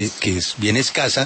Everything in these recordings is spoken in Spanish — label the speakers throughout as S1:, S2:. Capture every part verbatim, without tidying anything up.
S1: que es bien escasa,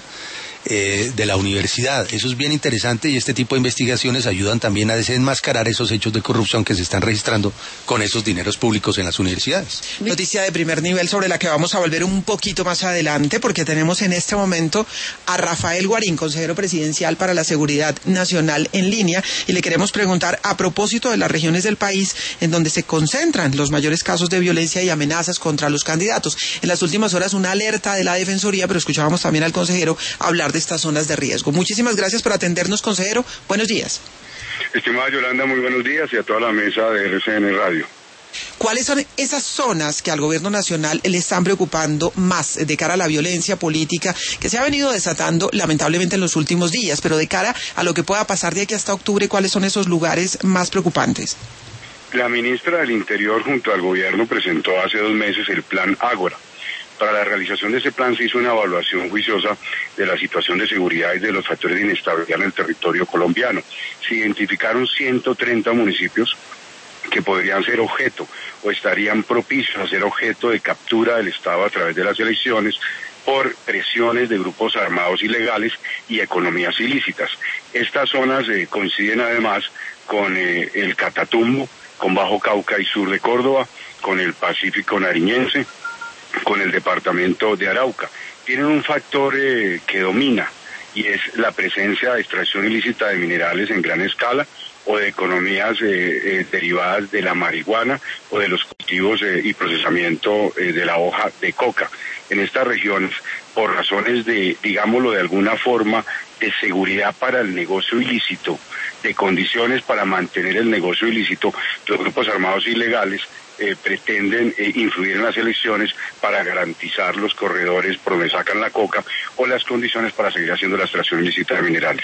S1: eh, de la universidad. Eso es bien interesante y este tipo de investigaciones ayudan también a desenmascarar esos hechos de corrupción que se están registrando con esos dineros públicos en las universidades.
S2: Noticia de primer nivel sobre la que vamos a volver un poquito más adelante, porque tenemos en este momento a Rafael Guarín, consejero presidencial para la Seguridad Nacional, en línea, y le queremos preguntar a propósito de las regiones del país en donde se concentran los mayores casos de violencia y amenazas contra los candidatos. En las últimas horas una alerta de la Defensoría, pero escuchábamos también al consejero hablar de estas zonas de riesgo. Muchísimas gracias por atendernos, consejero. Buenos días.
S3: Estimada Yolanda, muy buenos días, y a toda la mesa de R C N Radio.
S2: ¿Cuáles son esas zonas que al gobierno nacional le están preocupando más de cara a la violencia política que se ha venido desatando lamentablemente en los últimos días, pero de cara a lo que pueda pasar de aquí hasta octubre, cuáles son esos lugares más preocupantes?
S3: La ministra del Interior junto al gobierno presentó hace dos meses el Plan Ágora. Para la realización de ese plan se hizo una evaluación juiciosa de la situación de seguridad y de los factores de inestabilidad en el territorio colombiano. Se identificaron ciento treinta municipios que podrían ser objeto o estarían propicios a ser objeto de captura del Estado a través de las elecciones por presiones de grupos armados ilegales y economías ilícitas. Estas zonas eh, coinciden además con eh, el Catatumbo, con Bajo Cauca y sur de Córdoba, con el Pacífico Nariñense, con el departamento de Arauca. Tienen un factor eh, que domina, y es la presencia de extracción ilícita de minerales en gran escala o de economías eh, eh, derivadas de la marihuana o de los cultivos eh, y procesamiento eh, de la hoja de coca. En estas regiones, por razones de, digámoslo de alguna forma, de seguridad para el negocio ilícito, de condiciones para mantener el negocio ilícito, los grupos armados ilegales Eh, pretenden eh, influir en las elecciones para garantizar los corredores por donde sacan la coca o las condiciones para seguir haciendo la extracción ilícita de minerales.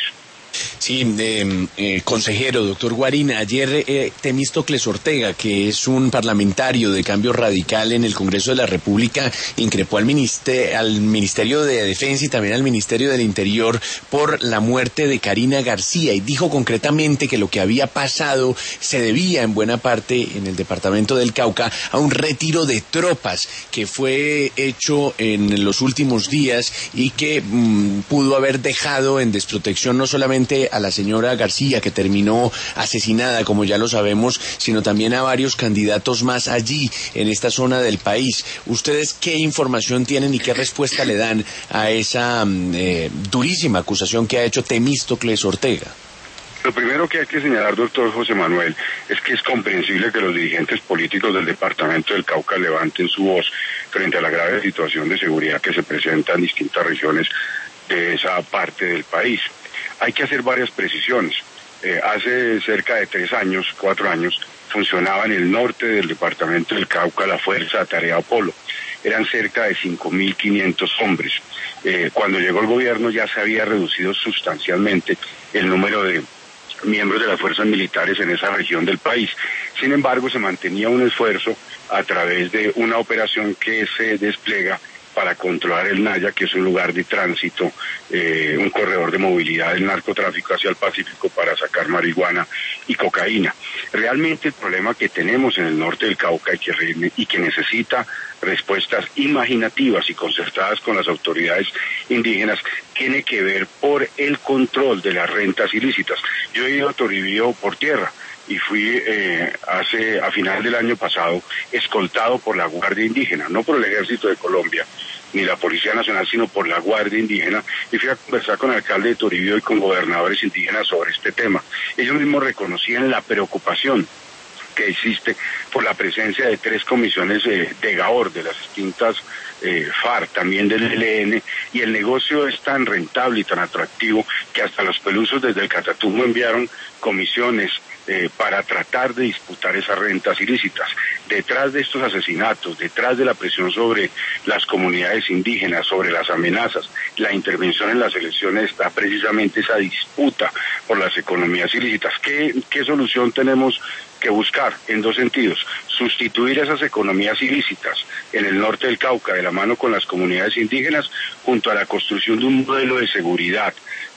S4: Sí, eh, eh, consejero, doctor Guarín, ayer eh, Temístocles Ortega, que es un parlamentario de Cambio Radical en el Congreso de la República, increpó al, minister, al Ministerio de Defensa y también al Ministerio del Interior por la muerte de Karina García, y dijo concretamente que lo que había pasado se debía en buena parte en el departamento del Cauca a un retiro de tropas que fue hecho en los últimos días y que mmm, pudo haber dejado en desprotección no solamente a la señora García, que terminó asesinada, como ya lo sabemos, sino también a varios candidatos más allí, en esta zona del país. ¿Ustedes qué información tienen y qué respuesta le dan a esa eh, durísima acusación que ha hecho Temístocles Ortega?
S3: Lo primero que hay que señalar, doctor José Manuel, es que es comprensible que los dirigentes políticos del departamento del Cauca levanten su voz frente a la grave situación de seguridad que se presenta en distintas regiones de esa parte del país. Hay que hacer varias precisiones. Eh, hace cerca de tres años, cuatro años, funcionaba en el norte del departamento del Cauca la Fuerza Tarea Apolo. Eran cerca de cinco mil quinientos hombres. Eh, cuando llegó el gobierno ya se había reducido sustancialmente el número de miembros de las fuerzas militares en esa región del país. Sin embargo, se mantenía un esfuerzo a través de una operación que se despliega para controlar el Naya, que es un lugar de tránsito, eh, un corredor de movilidad del narcotráfico hacia el Pacífico para sacar marihuana y cocaína. Realmente el problema que tenemos en el norte del Cauca y que, y que necesita respuestas imaginativas y concertadas con las autoridades indígenas tiene que ver por el control de las rentas ilícitas. Yo he ido a Toribío por tierra y fui eh, hace a final del año pasado escoltado por la Guardia Indígena, no por el Ejército de Colombia ni la Policía Nacional, sino por la Guardia Indígena, y fui a conversar con el alcalde de Toribío y con gobernadores indígenas sobre este tema. Ellos mismos reconocían la preocupación que existe por la presencia de tres comisiones eh, de Gaor, de las distintas eh, FARC, también del E L N, y el negocio es tan rentable y tan atractivo que hasta los pelusos desde el Catatumbo enviaron comisiones Eh, para tratar de disputar esas rentas ilícitas. Detrás de estos asesinatos, detrás de la presión sobre las comunidades indígenas, sobre las amenazas, la intervención en las elecciones, está precisamente esa disputa por las economías ilícitas. ¿Qué, qué solución tenemos que buscar? En dos sentidos: sustituir esas economías ilícitas en el norte del Cauca de la mano con las comunidades indígenas, junto a la construcción de un modelo de seguridad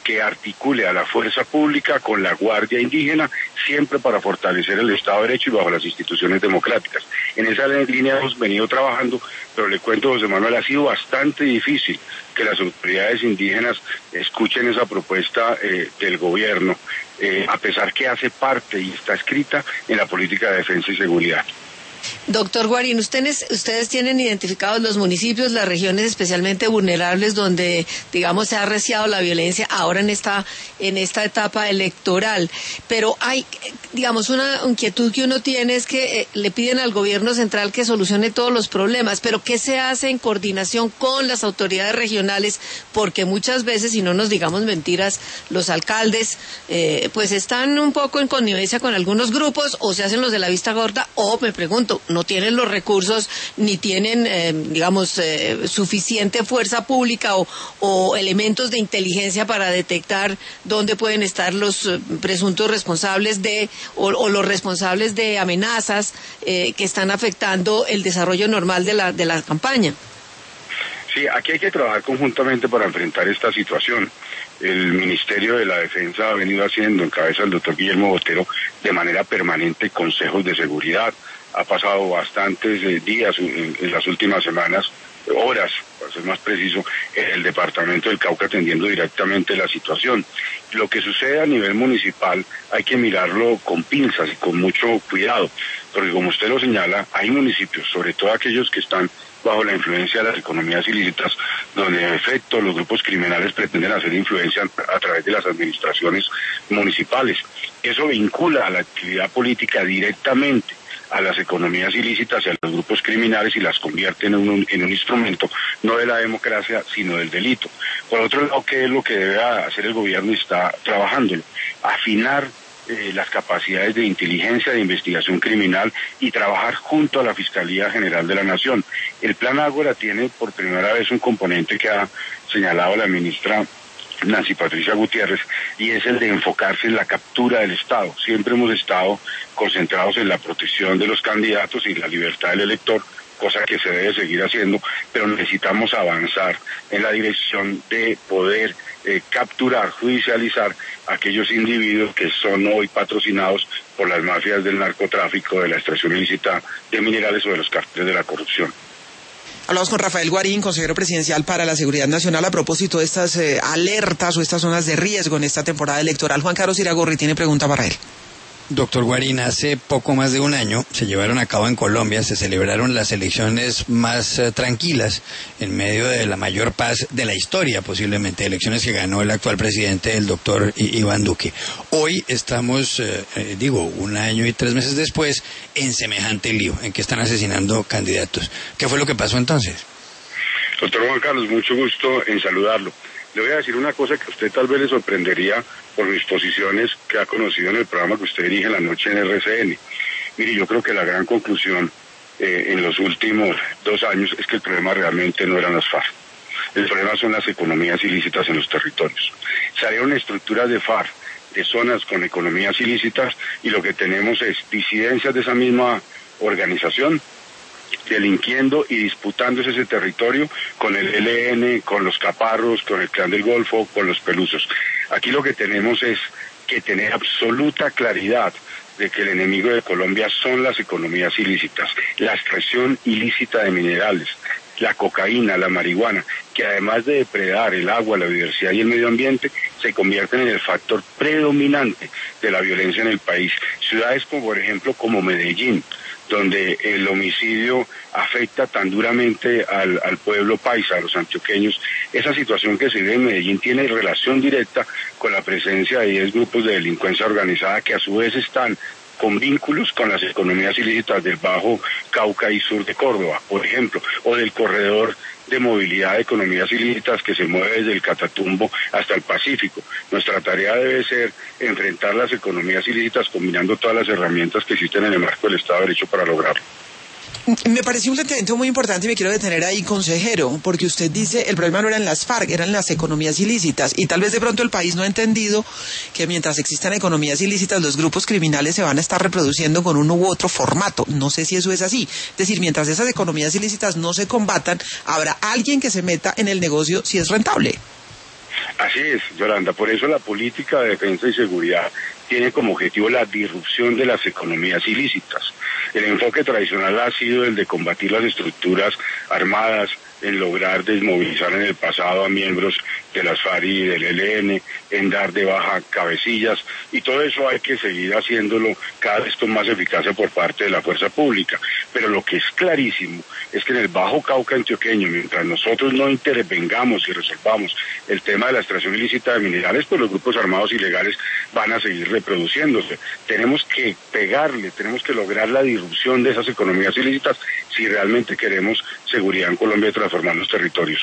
S3: que articule a la fuerza pública con la Guardia Indígena, siempre para fortalecer el Estado de Derecho y bajo las instituciones democráticas. En esa línea hemos venido trabajando, pero le cuento, José Manuel, ha sido bastante difícil que las autoridades indígenas escuchen esa propuesta eh, del gobierno, eh, a pesar que hace parte y está escrita en la política de defensa y seguridad.
S5: Doctor Guarín, ustedes, ustedes tienen identificados los municipios, las regiones especialmente vulnerables donde, digamos, se ha arreciado la violencia ahora en esta, en esta etapa electoral. Pero hay, digamos, una inquietud que uno tiene es que eh, le piden al gobierno central que solucione todos los problemas, pero ¿qué se hace en coordinación con las autoridades regionales? Porque muchas veces, y no nos digamos mentiras, los alcaldes, eh, pues están un poco en connivencia con algunos grupos, o se hacen los de la vista gorda, o me pregunto, no tienen los recursos ni tienen, eh, digamos, eh, suficiente fuerza pública o, o elementos de inteligencia para detectar dónde pueden estar los eh, presuntos responsables de o, o los responsables de amenazas eh, que están afectando el desarrollo normal de la, de la campaña.
S3: Sí, aquí hay que trabajar conjuntamente para enfrentar esta situación. El Ministerio de la Defensa ha venido haciendo, en cabeza del doctor Guillermo Botero, de manera permanente consejos de seguridad. Ha pasado bastantes eh, días en, en las últimas semanas, horas, para ser más preciso, en el departamento del Cauca atendiendo directamente la situación. Lo que sucede a nivel municipal hay que mirarlo con pinzas y con mucho cuidado, porque como usted lo señala, hay municipios, sobre todo aquellos que están bajo la influencia de las economías ilícitas, donde en efecto los grupos criminales pretenden hacer influencia a través de las administraciones municipales. Eso vincula a la actividad política directamente a las economías ilícitas y a los grupos criminales y las convierte en un, en un instrumento no de la democracia sino del delito. Por otro lado, ¿qué es lo que debe hacer el gobierno y está trabajándolo? Afinar eh, las capacidades de inteligencia, de investigación criminal y trabajar junto a la Fiscalía General de la Nación. El Plan Ágora tiene por primera vez un componente que ha señalado la ministra Nancy Patricia Gutiérrez, y es el de enfocarse en la captura del Estado. Siempre hemos estado concentrados en la protección de los candidatos y la libertad del elector, cosa que se debe seguir haciendo, pero necesitamos avanzar en la dirección de poder eh, capturar, judicializar a aquellos individuos que son hoy patrocinados por las mafias del narcotráfico, de la extracción ilícita de minerales o de los cárteles de la corrupción.
S2: Hablamos con Rafael Guarín, consejero presidencial para la Seguridad Nacional, a propósito de estas eh, alertas o estas zonas de riesgo en esta temporada electoral. Juan Carlos Iragorri tiene pregunta para él.
S6: Doctor Guarín, hace poco más de un año se llevaron a cabo en Colombia, se celebraron las elecciones más eh, tranquilas en medio de la mayor paz de la historia, posiblemente, elecciones que ganó el actual presidente, el doctor Iván Duque. Hoy estamos, eh, eh, digo, un año y tres meses después, en semejante lío, en que están asesinando candidatos. ¿Qué fue lo que pasó entonces?
S3: Doctor Juan Carlos, mucho gusto en saludarlo. Le voy a decir una cosa que a usted tal vez le sorprendería por mis posiciones que ha conocido en el programa que usted dirige en la noche en R C N. Mire, yo creo que la gran conclusión eh, en los últimos dos años es que el problema realmente no eran las FARC. El problema son las economías ilícitas en los territorios. Salieron estructuras de FARC, de zonas con economías ilícitas, y lo que tenemos es disidencias de esa misma organización, delinquiendo y disputándose ese territorio con el E L N, con los caparros, con el Clan del Golfo, con los pelusos. Aquí lo que tenemos es que tener absoluta claridad de que el enemigo de Colombia son las economías ilícitas, la extracción ilícita de minerales, la cocaína, la marihuana, que además de depredar el agua, la biodiversidad y el medio ambiente, se convierten en el factor predominante de la violencia en el país. Ciudades como, por ejemplo, como Medellín, donde el homicidio afecta tan duramente al, al pueblo paisa, a los antioqueños. Esa situación que se vive en Medellín tiene relación directa con la presencia de diez grupos de delincuencia organizada que a su vez están con vínculos con las economías ilícitas del Bajo Cauca y sur de Córdoba, por ejemplo, o del corredor de movilidad de economías ilícitas que se mueve desde el Catatumbo hasta el Pacífico. Nuestra tarea debe ser enfrentar las economías ilícitas combinando todas las herramientas que existen en el marco del Estado de Derecho para lograrlo.
S2: Me pareció un planteamiento muy importante y me quiero detener ahí, consejero, porque usted dice el problema no eran las FARC, eran las economías ilícitas, y tal vez de pronto el país no ha entendido que mientras existan economías ilícitas los grupos criminales se van a estar reproduciendo con uno u otro formato. No sé si eso es así. Es decir, mientras esas economías ilícitas no se combatan, habrá alguien que se meta en el negocio si es rentable.
S3: Así es, Yolanda, por eso la política de defensa y seguridad tiene como objetivo la disrupción de las economías ilícitas. El enfoque tradicional ha sido el de combatir las estructuras armadas, en lograr desmovilizar en el pasado a miembros de las FARC y del E L N, en dar de baja cabecillas, y todo eso hay que seguir haciéndolo cada vez con más eficacia por parte de la fuerza pública. Pero lo que es clarísimo es que en el Bajo Cauca antioqueño, mientras nosotros no intervengamos y resolvamos el tema de la extracción ilícita de minerales, pues los grupos armados ilegales van a seguir reproduciéndose. Tenemos que pegarle, tenemos que lograr la disrupción de esas economías ilícitas si realmente queremos seguridad en Colombia y transformar los territorios.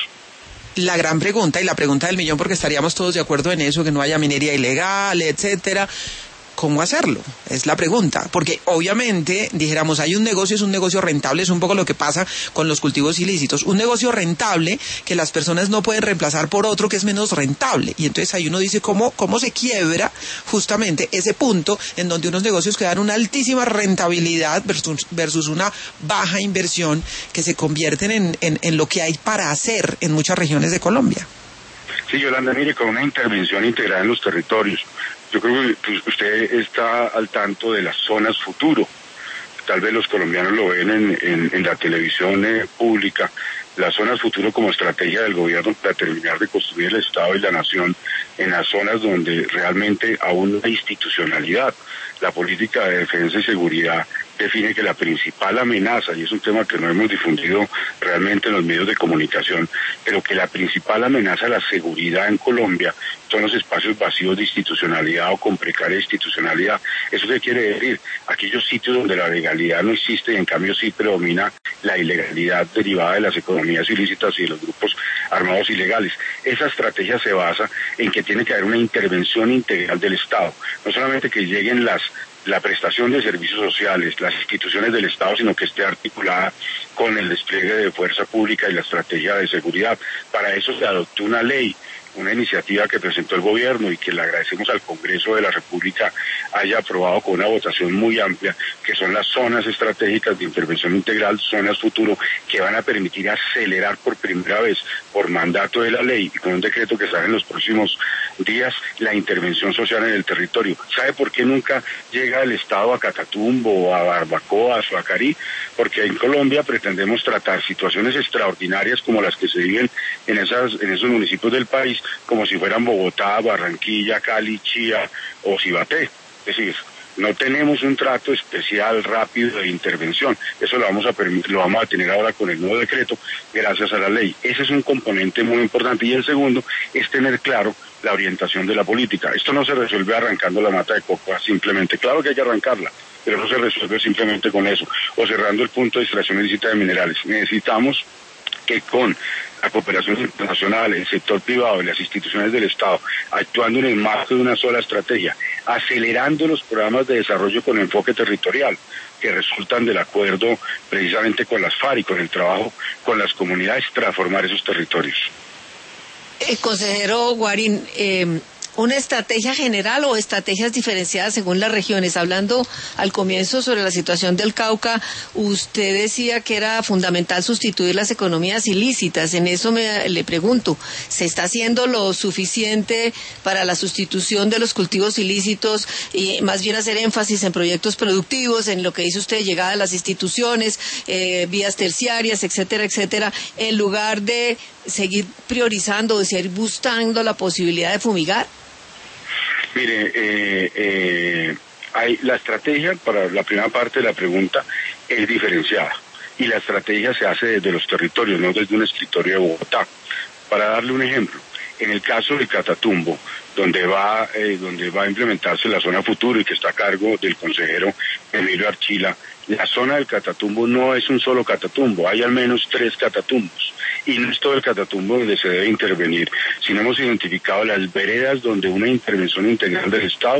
S2: La gran pregunta y la pregunta del millón, porque estaríamos todos de acuerdo en eso, que no haya minería ilegal, etcétera. ¿Cómo hacerlo? Es la pregunta, porque obviamente, dijéramos, hay un negocio, es un negocio rentable, es un poco lo que pasa con los cultivos ilícitos, un negocio rentable que las personas no pueden reemplazar por otro que es menos rentable, y entonces ahí uno dice cómo, cómo se quiebra justamente ese punto en donde unos negocios que dan una altísima rentabilidad versus, versus una baja inversión que se convierten en, en, en lo que hay para hacer en muchas regiones de Colombia.
S3: Sí, Yolanda, mire, con una intervención integrada en los territorios. Yo creo que pues, usted está al tanto de las zonas futuro. Tal vez los colombianos lo ven en, en, en la televisión eh, pública. Las zonas futuro como estrategia del gobierno para terminar de construir el Estado y la nación en las zonas donde realmente aún no hay institucionalidad. La política de defensa y seguridad define que la principal amenaza, y es un tema que no hemos difundido realmente en los medios de comunicación, pero que la principal amenaza a la seguridad en Colombia son los espacios vacíos de institucionalidad o con precaria institucionalidad. ¿Eso qué quiere decir? Aquellos sitios donde la legalidad no existe y en cambio sí predomina la ilegalidad derivada de las economías ilícitas y de los grupos armados ilegales. Esa estrategia se basa en que tiene que haber una intervención integral del Estado, no solamente que lleguen las la prestación de servicios sociales, las instituciones del Estado, sino que esté articulada con el despliegue de fuerza pública y la estrategia de seguridad. Para eso se adoptó una ley, una iniciativa que presentó el gobierno y que le agradecemos al Congreso de la República haya aprobado con una votación muy amplia, que son las zonas estratégicas de intervención integral, zonas futuro, que van a permitir acelerar por primera vez, por mandato de la ley y con un decreto que sale en los próximos días, la intervención social en el territorio. ¿Sabe por qué nunca llega el Estado a Catatumbo, a Barbacoa, a Suacarí? Porque en Colombia pretendemos tratar situaciones extraordinarias como las que se viven en esas, en esos municipios del país, como si fueran Bogotá, Barranquilla, Cali, Chía o Cibaté. Es decir, no tenemos un trato especial rápido de intervención. Eso lo vamos a permitir, lo vamos a tener ahora con el nuevo decreto, gracias a la ley. Ese es un componente muy importante. Y el segundo es tener claro la orientación de la política. Esto no se resuelve arrancando la mata de coca simplemente. Claro que hay que arrancarla, pero no se resuelve simplemente con eso, o cerrando el punto de extracción ilícita de minerales. Necesitamos que con la cooperación internacional, el sector privado y las instituciones del Estado, actuando en el marco de una sola estrategia, acelerando los programas de desarrollo con enfoque territorial, que resultan del acuerdo precisamente con las FARC y con el trabajo con las comunidades, transformar esos territorios.
S5: Eh, consejero Guarín, eh, ¿una estrategia general o estrategias diferenciadas según las regiones? Hablando al comienzo sobre la situación del Cauca, usted decía que era fundamental sustituir las economías ilícitas. En eso me, le pregunto, ¿se está haciendo lo suficiente para la sustitución de los cultivos ilícitos y más bien hacer énfasis en proyectos productivos, en lo que dice usted, llegada a las instituciones, eh, vías terciarias, etcétera, etcétera, en lugar de seguir priorizando o seguir buscando la posibilidad de fumigar?
S3: Mire, eh, eh, hay la estrategia, para la primera parte de la pregunta, es diferenciada. Y la estrategia se hace desde los territorios, no desde un escritorio de Bogotá. Para darle un ejemplo, en el caso del Catatumbo, donde va, eh, donde va a implementarse la zona futuro y que está a cargo del consejero Emilio Archila, la zona del Catatumbo no es un solo Catatumbo, hay al menos tres Catatumbos. Y no es todo el Catatumbo donde se debe intervenir, sino hemos identificado las veredas donde una intervención integral del Estado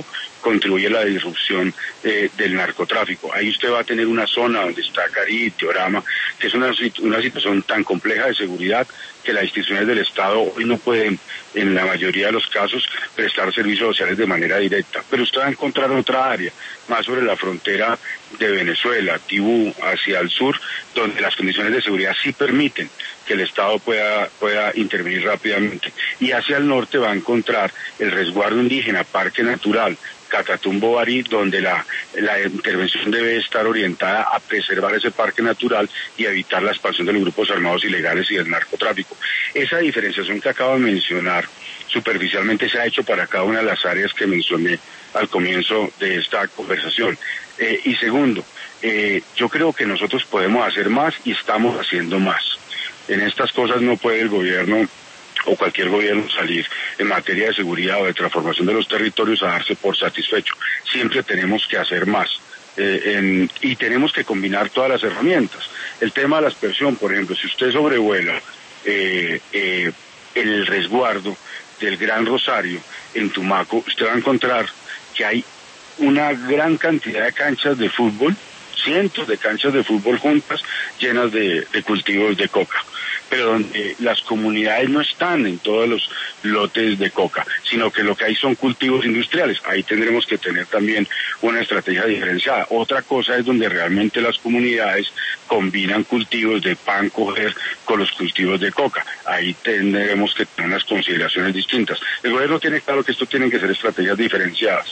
S3: contribuye a la disrupción eh, del narcotráfico. Ahí usted va a tener una zona donde está Cari, Teorama, que es una, una situación tan compleja de seguridad que las instituciones del Estado hoy no pueden, en la mayoría de los casos, prestar servicios sociales de manera directa. Pero usted va a encontrar otra área, más sobre la frontera de Venezuela, Tibú, hacia el sur, donde las condiciones de seguridad sí permiten que el Estado pueda, pueda intervenir rápidamente. Y hacia el norte va a encontrar el resguardo indígena, Parque Natural, Catatumbo Barí, donde la, la intervención debe estar orientada a preservar ese parque natural y evitar la expansión de los grupos armados ilegales y del narcotráfico. Esa diferenciación que acabo de mencionar superficialmente se ha hecho para cada una de las áreas que mencioné al comienzo de esta conversación. Eh, y segundo, eh, yo creo que nosotros podemos hacer más y estamos haciendo más. En estas cosas no puede el gobierno o cualquier gobierno salir en materia de seguridad o de transformación de los territorios a darse por satisfecho. Siempre tenemos que hacer más eh, en, y tenemos que combinar todas las herramientas. El tema de la aspersión, por ejemplo, si usted sobrevuela eh, eh, el resguardo del Gran Rosario en Tumaco, usted va a encontrar que hay una gran cantidad de canchas de fútbol, cientos de canchas de fútbol juntas llenas de, de cultivos de coca, pero donde las comunidades no están en todos los lotes de coca, sino que lo que hay son cultivos industriales. Ahí tendremos que tener también una estrategia diferenciada. Otra cosa es donde realmente las comunidades combinan cultivos de pan coger con los cultivos de coca. Ahí tendremos que tener unas consideraciones distintas. El gobierno tiene claro que esto tienen que ser estrategias diferenciadas.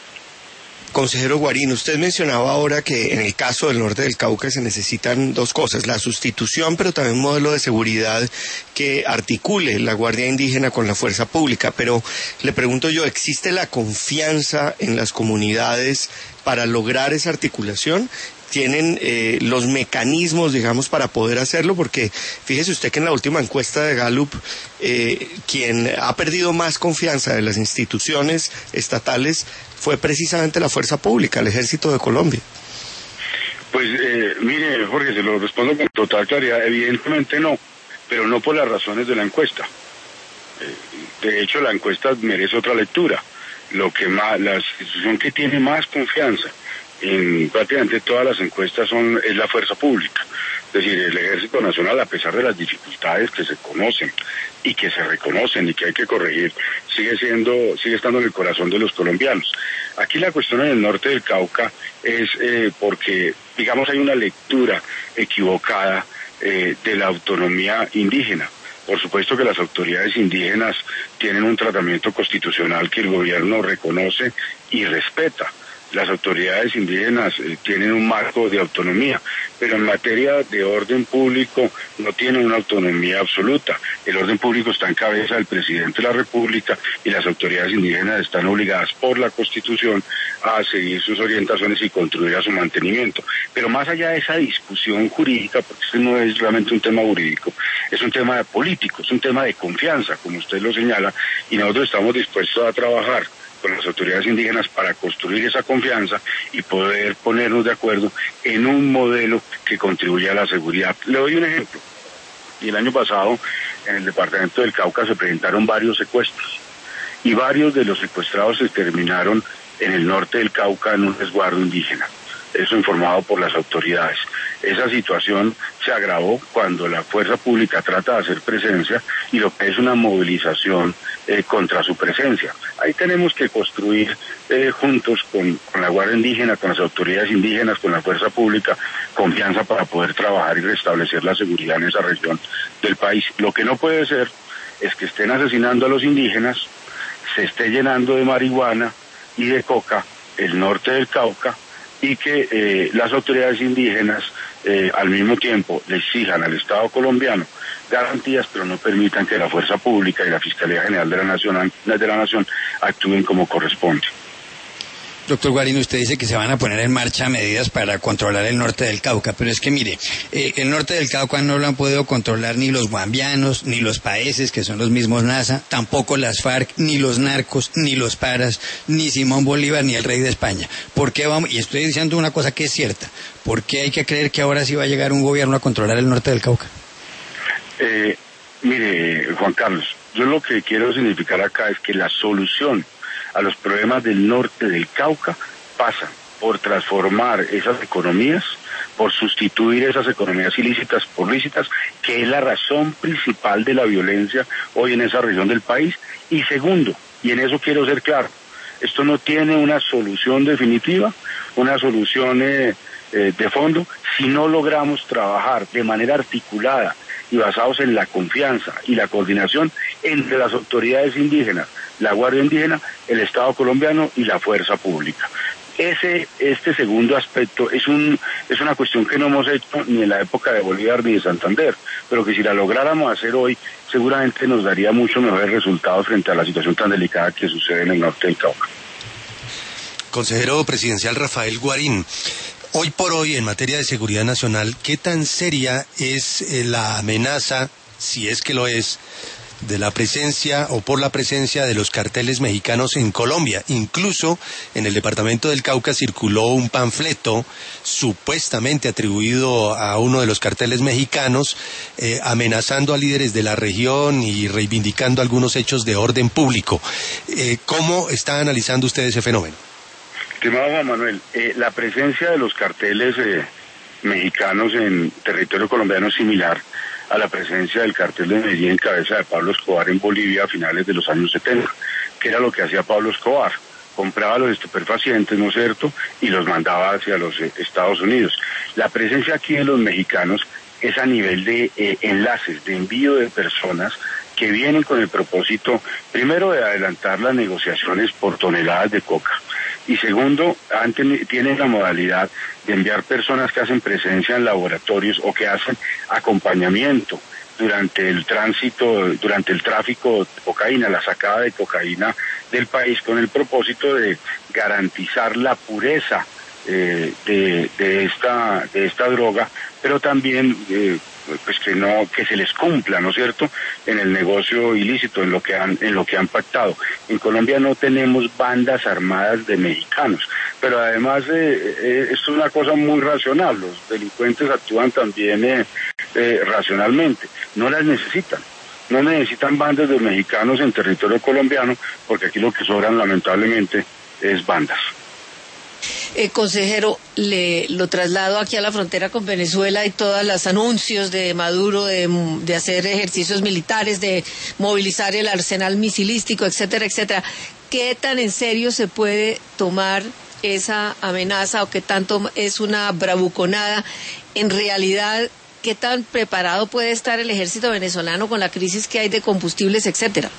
S7: Consejero Guarín, usted mencionaba ahora que en el caso del norte del Cauca se necesitan dos cosas, la sustitución, pero también un modelo de seguridad que articule la Guardia Indígena con la fuerza pública. Pero le pregunto yo, ¿existe la confianza en las comunidades para lograr esa articulación? ¿Tienen eh, los mecanismos, digamos, para poder hacerlo? Porque fíjese usted que en la última encuesta de Gallup, eh, quien ha perdido más confianza de las instituciones estatales fue precisamente la fuerza pública, el Ejército de Colombia.
S3: Pues eh, mire, Jorge, se lo respondo con total claridad. Evidentemente no, pero no por las razones de la encuesta. Eh, de hecho, la encuesta merece otra lectura. Lo que más, la institución que tiene más confianza en prácticamente todas las encuestas son es la fuerza pública. Es decir, el Ejército Nacional, a pesar de las dificultades que se conocen y que se reconocen y que hay que corregir, sigue siendo, sigue estando en el corazón de los colombianos. Aquí la cuestión en el norte del Cauca es eh, porque, digamos, hay una lectura equivocada eh, de la autonomía indígena. Por supuesto que las autoridades indígenas tienen un tratamiento constitucional que el gobierno reconoce y respeta. Las autoridades indígenas eh, tienen un marco de autonomía, pero en materia de orden público no tienen una autonomía absoluta. El orden público está en cabeza del presidente de la República y las autoridades indígenas están obligadas por la Constitución a seguir sus orientaciones y contribuir a su mantenimiento. Pero más allá de esa discusión jurídica, porque este no es realmente un tema jurídico, es un tema político, es un tema de confianza, como usted lo señala, y nosotros estamos dispuestos a trabajar con las autoridades indígenas para construir esa confianza y poder ponernos de acuerdo en un modelo que contribuya a la seguridad. Le doy un ejemplo. Y el año pasado en el departamento del Cauca se presentaron varios secuestros y varios de los secuestrados se terminaron en el norte del Cauca en un resguardo indígena. Eso informado por las autoridades. Esa situación se agravó cuando la fuerza pública trata de hacer presencia y lo que es una movilización eh, contra su presencia. Ahí tenemos que construir eh, juntos con, con la Guardia Indígena, con las autoridades indígenas, con la fuerza pública, confianza para poder trabajar y restablecer la seguridad en esa región del país. Lo que no puede ser es que estén asesinando a los indígenas, se esté llenando de marihuana y de coca el norte del Cauca, y que eh, las autoridades indígenas eh, al mismo tiempo le exijan al Estado colombiano garantías, pero no permitan que la fuerza pública y la Fiscalía General de la Nación, de la Nación actúen como corresponde.
S6: Doctor Guarín, usted dice que se van a poner en marcha medidas para controlar el norte del Cauca, pero es que mire, eh, el norte del Cauca no lo han podido controlar ni los guambianos, ni los paeses, que son los mismos NASA, tampoco las FARC, ni los narcos, ni los paras, ni Simón Bolívar, ni el rey de España. ¿Por qué vamos? Y estoy diciendo una cosa que es cierta. ¿Por qué hay que creer que ahora sí va a llegar un gobierno a controlar el norte del Cauca?
S3: Eh, mire, Juan Carlos, yo lo que quiero significar acá es que la solución a los problemas del norte del Cauca pasan por transformar esas economías, por sustituir esas economías ilícitas por lícitas, que es la razón principal de la violencia hoy en esa región del país. Y segundo, y en eso quiero ser claro, esto no tiene una solución definitiva, una solución eh, eh, de fondo, si no logramos trabajar de manera articulada y basados en la confianza y la coordinación entre las autoridades indígenas, la Guardia Indígena, el Estado colombiano y la fuerza pública. Ese, este segundo aspecto es un, es una cuestión que no hemos hecho ni en la época de Bolívar ni de Santander, pero que si la lográramos hacer hoy, seguramente nos daría mucho mejores resultados frente a la situación tan delicada que sucede en el norte del Cauca.
S1: Consejero presidencial Rafael Guarín, hoy por hoy en materia de seguridad nacional, ¿qué tan seria es eh, la amenaza, si es que lo es, de la presencia o por la presencia de los carteles mexicanos en Colombia? Incluso en el departamento del Cauca circuló un panfleto supuestamente atribuido a uno de los carteles mexicanos, eh, amenazando a líderes de la región y reivindicando algunos hechos de orden público. Eh, ¿Cómo está analizando usted ese fenómeno?
S3: Estimado Juan Manuel, eh, la presencia de los carteles eh, mexicanos en territorio colombiano es similar a la presencia del cartel de Medellín en cabeza de Pablo Escobar en Bolivia a finales de los años setenta, que era lo que hacía Pablo Escobar. Compraba los estupefacientes, ¿no es cierto?, y los mandaba hacia los eh, Estados Unidos. La presencia aquí de los mexicanos es a nivel de eh, enlaces, de envío de personas que vienen con el propósito, primero, de adelantar las negociaciones por toneladas de coca, y segundo, han ten, tienen la modalidad de enviar personas que hacen presencia en laboratorios o que hacen acompañamiento durante el tránsito, durante el tráfico de cocaína, la sacada de cocaína del país, con el propósito de garantizar la pureza eh, de, de esta de esta droga, pero también eh, pues que no que se les cumpla, ¿no es cierto?, en el negocio ilícito, en lo que han en lo que han pactado. En Colombia no tenemos bandas armadas de mexicanos, pero además eh, eh, esto es una cosa muy racional. Los delincuentes actúan también eh, eh, racionalmente, no las necesitan. No necesitan bandas de mexicanos en territorio colombiano, porque aquí lo que sobran lamentablemente es bandas.
S5: Eh, consejero, le lo traslado aquí a la frontera con Venezuela y todos los anuncios de Maduro de, de hacer ejercicios militares, de movilizar el arsenal misilístico, etcétera, etcétera. ¿Qué tan en serio se puede tomar esa amenaza o qué tanto es una bravuconada? En realidad, ¿qué tan preparado puede estar el ejército venezolano con la crisis que hay de combustibles, etcétera?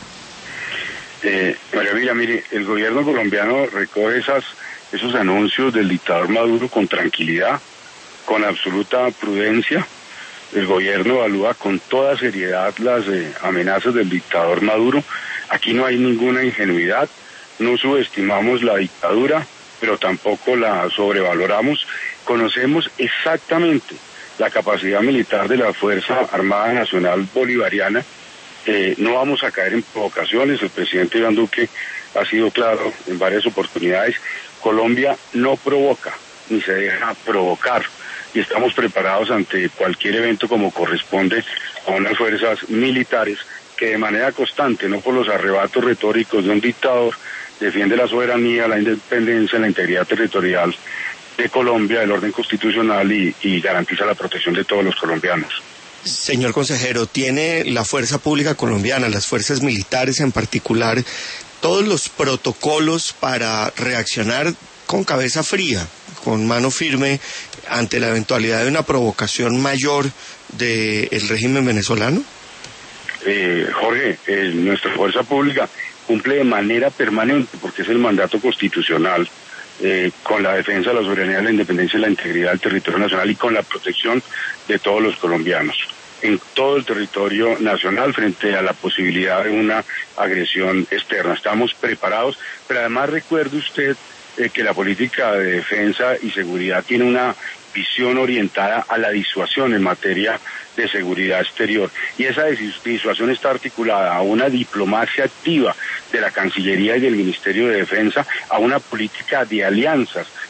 S3: Eh, María Vila, mire, el gobierno colombiano recoge esas esos anuncios del dictador Maduro con tranquilidad, con absoluta prudencia. El gobierno evalúa con toda seriedad las eh, amenazas del dictador Maduro. Aquí no hay ninguna ingenuidad, no subestimamos la dictadura, pero tampoco la sobrevaloramos. Conocemos exactamente la capacidad militar de la Fuerza Armada Nacional Bolivariana. Eh, no vamos a caer en provocaciones. El presidente Iván Duque ha sido claro en varias oportunidades. Colombia no provoca, ni se deja provocar, y estamos preparados ante cualquier evento como corresponde a unas fuerzas militares que de manera constante, no por los arrebatos retóricos de un dictador, defiende la soberanía, la independencia, la integridad territorial de Colombia, el orden constitucional y, y garantiza la protección de todos los colombianos.
S7: Señor consejero, ¿tiene la fuerza pública colombiana, las fuerzas militares en particular, todos los protocolos para reaccionar con cabeza fría, con mano firme, ante la eventualidad de una provocación mayor del régimen venezolano?
S3: Eh, Jorge, eh, nuestra fuerza pública cumple de manera permanente, porque es el mandato constitucional, eh, con la defensa de la soberanía, la independencia y la integridad del territorio nacional y con la protección de todos los colombianos en todo el territorio nacional frente a la posibilidad de una agresión externa. Estamos preparados, pero además recuerde usted eh, que la política de defensa y seguridad tiene una visión orientada a la disuasión en materia de seguridad exterior, y esa disuasión está articulada a una diplomacia activa de la Cancillería y del Ministerio de Defensa, a una política de alianzas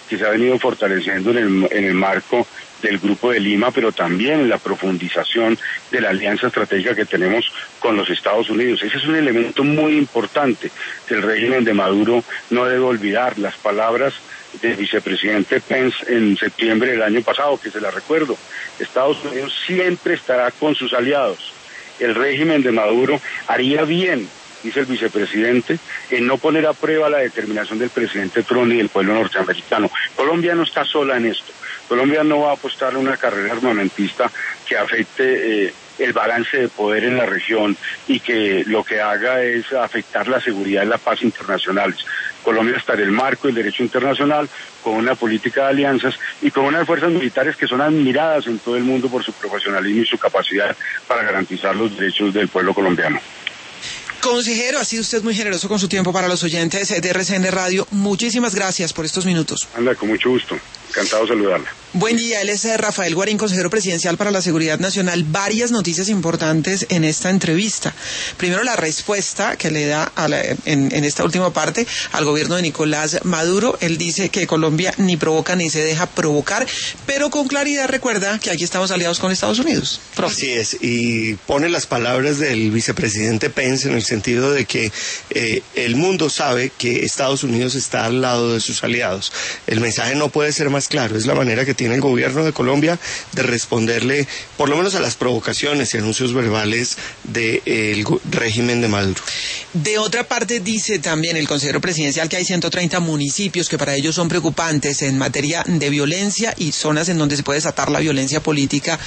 S3: que se ha venido fortaleciendo en el, en el marco del Grupo de Lima, pero también en la profundización de la alianza estratégica que tenemos con los Estados Unidos. Ese es un elemento muy importante que el régimen de Maduro no debe olvidar. Las palabras del vicepresidente Pence en septiembre del año pasado, que se la recuerdo: Estados Unidos siempre estará con sus aliados. El régimen de Maduro haría bien, dice el vicepresidente, en no poner a prueba la determinación del presidente Trump y del pueblo norteamericano. Colombia no está sola en esto. Colombia no va a apostar a una carrera armamentista que afecte eh, el balance de poder en la región y que lo que haga es afectar la seguridad y la paz internacionales. Colombia está en el marco del derecho internacional, con una política de alianzas y con unas fuerzas militares que son admiradas en todo el mundo por su profesionalismo y su capacidad para garantizar los derechos del pueblo colombiano.
S2: Consejero, ha sido usted muy generoso con su tiempo para los oyentes de R C N Radio. Muchísimas gracias por estos minutos.
S3: Anda, con mucho gusto. Encantado de saludarla.
S2: Buen día, él es Rafael Guarín, consejero presidencial para la Seguridad Nacional. Varias noticias importantes en esta entrevista. Primero, la respuesta que le da a la, en, en esta última parte al gobierno de Nicolás Maduro. Él dice que Colombia ni provoca ni se deja provocar, pero con claridad recuerda que aquí estamos aliados con Estados Unidos. Profe.
S7: Así es, y pone las palabras del vicepresidente Pence en el sentido de que eh, el mundo sabe que Estados Unidos está al lado de sus aliados. El mensaje no puede ser más claro, es la manera que tiene el gobierno de Colombia de responderle por lo menos a las provocaciones y anuncios verbales del eh, régimen de Maduro.
S2: De otra parte, dice también el consejero presidencial que hay ciento treinta municipios que para ellos son preocupantes en materia de violencia y zonas en donde se puede desatar la violencia política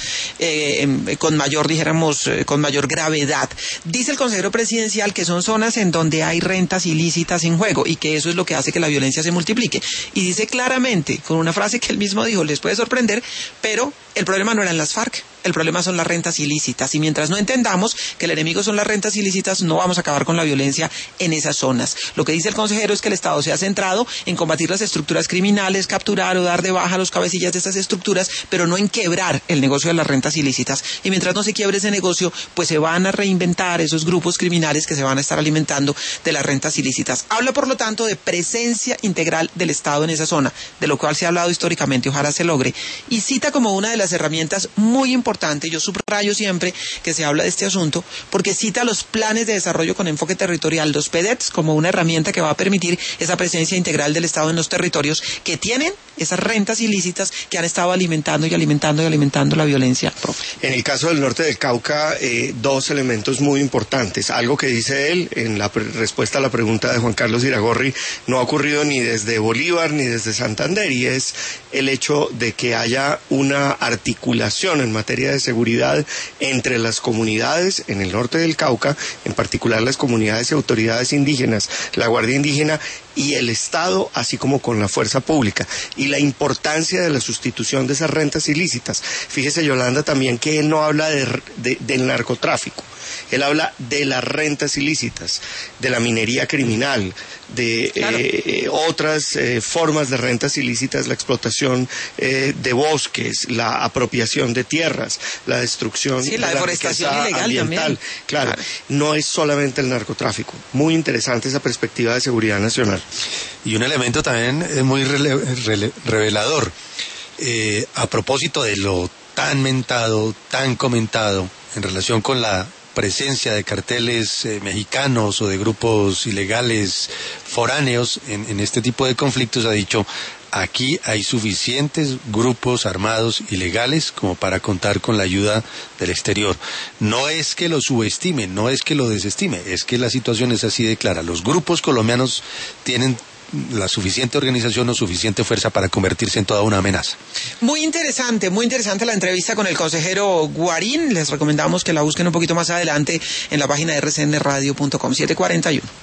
S2: eh, con mayor, dijéramos, eh, con mayor gravedad. Dice el consejero presidencial que son zonas en donde hay rentas ilícitas en juego y que eso es lo que hace que la violencia se multiplique. Y dice claramente, con una frase que él mismo dijo, les puede sorprender, pero el problema no eran las FARC, el problema son las rentas ilícitas, y mientras no entendamos que el enemigo son las rentas ilícitas, no vamos a acabar con la violencia en esas zonas. Lo que dice el consejero es que el Estado se ha centrado en combatir las estructuras criminales, capturar o dar de baja a los cabecillas de estas estructuras, pero no en quebrar el negocio de las rentas ilícitas. Y mientras no se quiebre ese negocio, pues se van a reinventar esos grupos criminales que se van a estar alimentando de las rentas ilícitas. Habla, por lo tanto, de presencia integral del Estado en esa zona, de lo cual se ha hablado históricamente, ojalá se logre. Y cita como una de las herramientas muy importantes, yo subrayo siempre que se habla de este asunto, porque cita los planes de desarrollo con enfoque territorial, los P D E Ts, como una herramienta que va a permitir esa presencia integral del Estado en los territorios que tienen esas rentas ilícitas que han estado alimentando y alimentando y alimentando la violencia. Profe.
S7: En el caso del norte del Cauca, eh, dos elementos muy importantes. Algo que dice él en la respuesta a la pregunta de Juan Carlos Iragorri, no ha ocurrido ni desde Bolívar ni desde Santander, y es el hecho de que haya una articulación en materia de seguridad entre las comunidades en el norte del Cauca, en particular las comunidades y autoridades indígenas, la Guardia Indígena y el Estado, así como con la fuerza pública, y la importancia de la sustitución de esas rentas ilícitas. Fíjese, Yolanda, también que él no habla de, de, del narcotráfico, él habla de las rentas ilícitas, de la minería criminal, de claro. eh, otras eh, formas de rentas ilícitas, la explotación eh, de bosques, la apropiación de tierras, la destrucción
S2: sí,
S7: de
S2: la deforestación
S7: la
S2: ilegal
S7: ambiental.
S2: También.
S7: Claro, claro, no es solamente el narcotráfico. Muy interesante esa perspectiva de seguridad nacional.
S1: Y un elemento también muy rele rele revelador, eh, a propósito de lo tan mentado, tan comentado en relación con la presencia de carteles eh, mexicanos o de grupos ilegales foráneos en, en este tipo de conflictos, ha dicho: aquí hay suficientes grupos armados ilegales como para contar con la ayuda del exterior. No es que lo subestime, no es que lo desestime, es que la situación es así de clara. Los grupos colombianos tienen la suficiente organización o suficiente fuerza para convertirse en toda una amenaza.
S2: Muy interesante, muy interesante la entrevista con el consejero Guarín. Les recomendamos que la busquen un poquito más adelante en la página de r c n radio punto com. siete cuarenta y uno.